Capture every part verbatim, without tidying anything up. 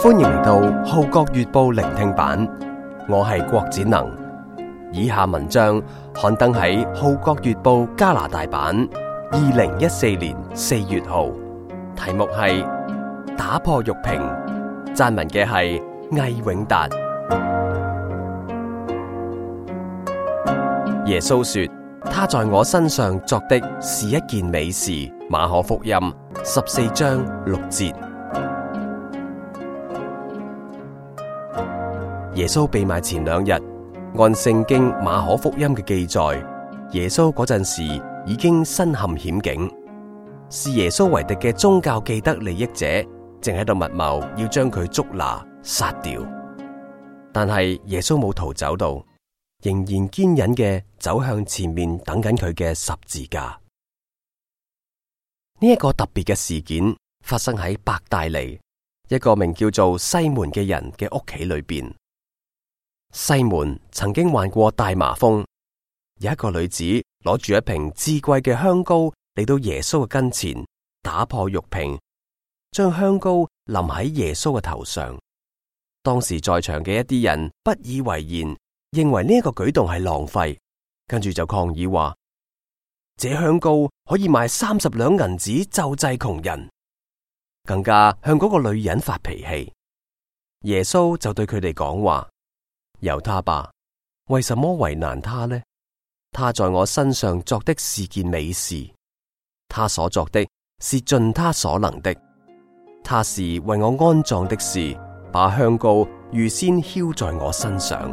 歡迎嚟到《號角月報》聆聽版，我係郭展能。以下文章刊登喺《號角月報》加拿大版，二零一四年四月號，題目係打破玉瓶，撰文嘅係魏永達。耶穌說：他在我身上作的是一件美事。馬可福音十四章六節。耶穌被賣前兩日，按聖經馬可福音嘅記載，耶穌嗰陣時已經身陷險境，視耶穌為敵嘅宗教既得利益者正喺度密謀要將佢捉拿殺掉。但係耶穌冇逃走到，仍然堅忍嘅走向前面等緊佢嘅十字架。呢一個特別嘅事件發生喺伯大尼一個名叫做西門嘅人嘅屋企裏邊。西門曾經患過大麻風，有一個女子攞住一瓶至貴嘅香膏嚟到耶穌嘅跟前，打破玉瓶，將香膏淋喺耶穌嘅頭上。當時在場嘅一啲人不以為然，認為呢一個舉動係浪費，跟住就抗議話：這香膏可以賣三十兩銀子賙濟窮人，更加向嗰個女人發脾氣。耶穌就對佢哋講話：由他吧，為什麼為難他呢？他在我身上作的是件美事，他所作的是盡他所能的。他是為我安葬的事，把香膏預先澆在我身上。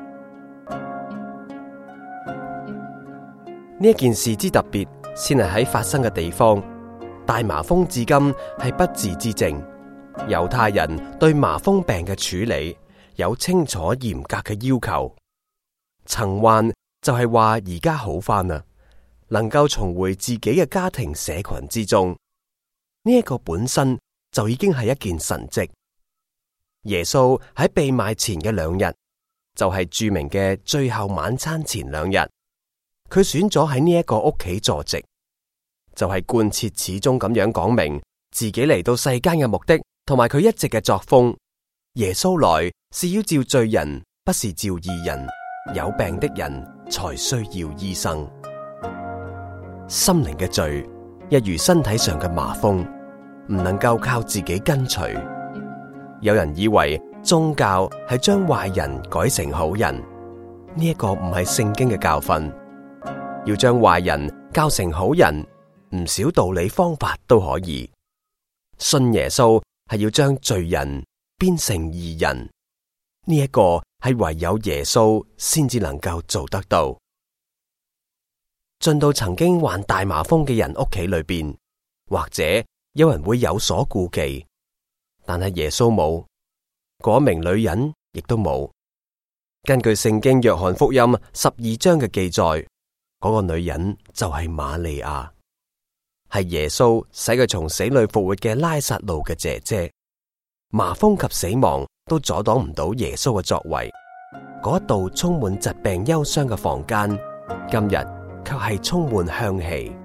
呢一件事之特別，先係喺發生嘅地方。大麻風至今係不治之症，猶太人對麻風病嘅處理有清楚嚴格嘅要求。曾患就係話而家好返啦，能夠重回自己嘅家庭社群之中，呢一個本身就已經係一件神蹟。耶穌喺被賣前嘅兩日，就係著名嘅最後晚餐前兩日，佢選咗喺呢一個屋企坐席，就係貫徹始終咁樣講明自己嚟到世間嘅目的，同埋佢一直嘅作風。耶穌來是要召罪人，不是召義人。有病的人才需要醫生。心靈嘅罪，一如身體上嘅麻風，唔能夠靠自己根除。有人以為宗教係將壞人改成好人，呢一個唔係聖經嘅教訓。要將壞人教成好人，唔少道理方法都可以。信耶穌係要將罪人變成義人，呢一個係唯有耶穌先至能夠做得到。進到曾經患大麻風嘅人屋企裏邊，或者有人會有所顧忌，但係耶穌冇，嗰名女人亦都冇。根據聖經約翰福音十二章嘅記載，嗰個女人就係瑪利亞，係耶穌使佢從死裏復活嘅拉撒路嘅姐姐。麻風及死亡都阻擋唔到耶穌嘅作為。嗰度充滿疾病憂傷嘅房間，今日卻係充滿香氣。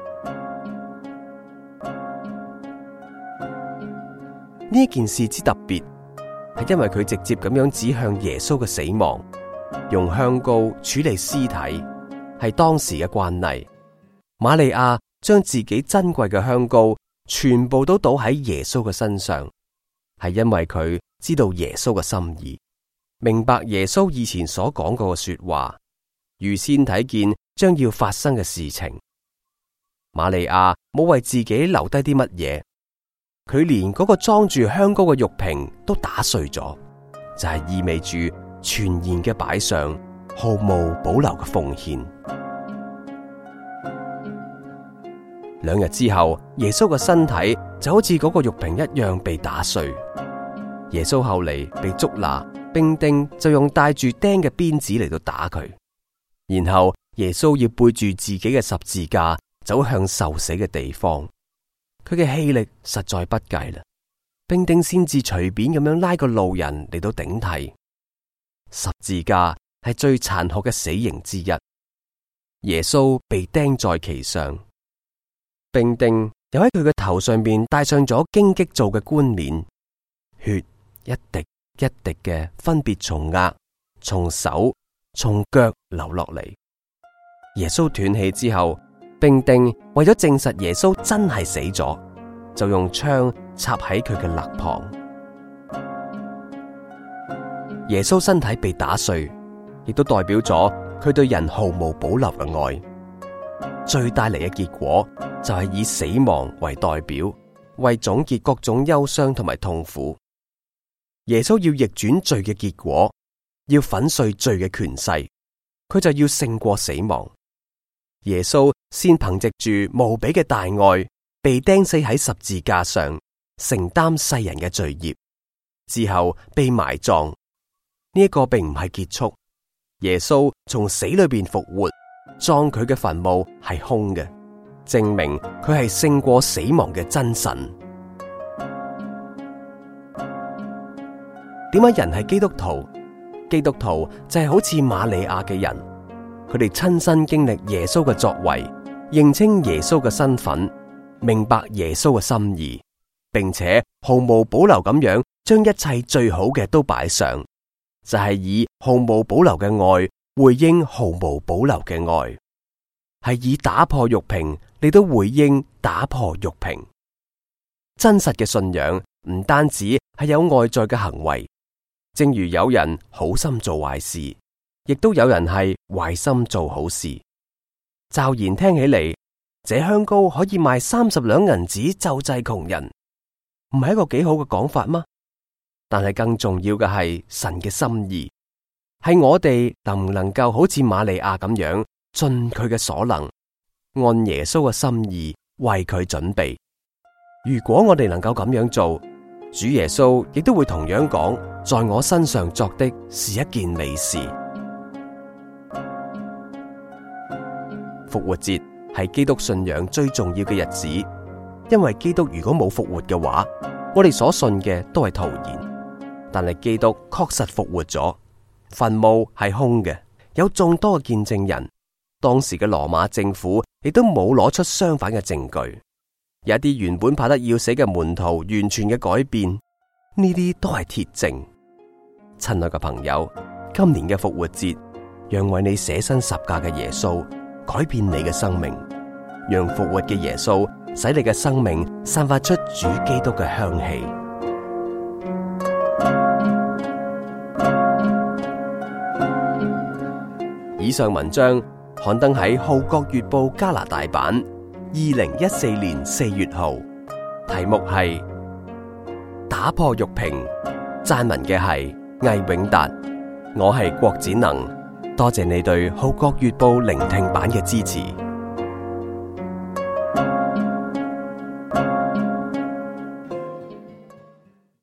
呢件事之特別，係因為佢直接咁樣指向耶穌嘅死亡，用香膏處理屍體，係當時嘅慣例。瑪利亞將自己珍貴嘅香膏全部都倒喺耶穌嘅身上，係因為佢知道耶穌嘅心意，明白耶穌以前所講過嘅說話，預先睇見將要發生嘅事情。瑪利亞冇為自己留低啲乜嘢，佢連嗰個裝住香膏嘅玉瓶都打碎咗，就係意味住全然嘅擺上，毫無保留嘅奉獻。兩日之後，耶穌嘅身體就好似嗰個玉瓶一樣被打碎。耶穌後嚟被捉拿，兵丁就用帶住釘嘅鞭子嚟到打佢，然後耶穌要背住自己嘅十字架走向受死嘅地方。佢嘅氣力實在不計啦，兵丁先至隨便咁樣拉個路人嚟到頂替。十字架係最殘酷嘅死刑之一，耶穌被釘在其上。兵丁又喺佢嘅頭上邊戴上咗荊棘做嘅冠冕，血一滴一滴嘅分別從額、從手、從腳流落嚟。耶穌斷氣之後，兵丁為咗證實耶穌真係死咗，就用槍插喺佢嘅肋旁。耶穌身體被打碎，亦都代表咗佢對人毫無保留嘅愛。最帶嚟嘅結果就係以死亡為代表，為總結各種憂傷同埋痛苦。耶穌要逆轉罪嘅結果，要粉碎罪嘅權勢，佢就要勝過死亡。耶穌先憑藉住無比嘅大愛，被釘死喺十字架上，承擔世人嘅罪孽，之後被埋葬。呢一個並唔係結束，耶穌從死裏邊復活，葬佢嘅墳墓係空嘅，證明佢係勝過死亡嘅真神。點解人係基督徒？基督徒就係好似瑪利亞嘅人，佢哋親身經歷耶穌嘅作為，認清耶穌嘅身份，明白耶穌嘅心意，並且毫無保留咁樣將一切最好嘅都擺上，就係以毫無保留嘅愛回應毫無保留嘅愛，係以打破玉瓶嚟到回應打破玉瓶。真實嘅信仰唔單止係有外在嘅行為，正如有人好心做壞事，亦都有人係壞心做好事。驟然聽起嚟，這香膏可以賣三十兩銀子賙濟窮人，唔係一個幾好嘅講法嗎？但係更重要嘅係神嘅心意，係我哋能唔能夠好似瑪利亞咁樣，盡佢嘅所能，按耶穌嘅心意為佢準備。如果我哋能夠咁樣做，主耶穌亦都會同樣講，在我身上作的是一件美事。復活節係基督信仰最重要嘅日子，因為基督如果冇復活嘅話，我哋所信嘅都係徒然。但係基督確實復活咗，墳墓係空嘅，有眾多嘅見證人。當時嘅羅馬政府亦都冇攞出相反嘅證據。有一啲原本怕得要死嘅門徒完全嘅改變，呢啲都係鐵證。親愛嘅朋友，今年嘅復活節，讓為你捨身十架嘅耶穌改變你嘅生命，讓復活嘅耶穌使你嘅生命散發出主基督嘅香氣。以上文章刊登喺《號角月報》加拿大版，二零一四年四月號，題目係打破玉瓶。撰文嘅係魏永達，我係郭展能，多謝你對《號角月報》聆聽版嘅支持。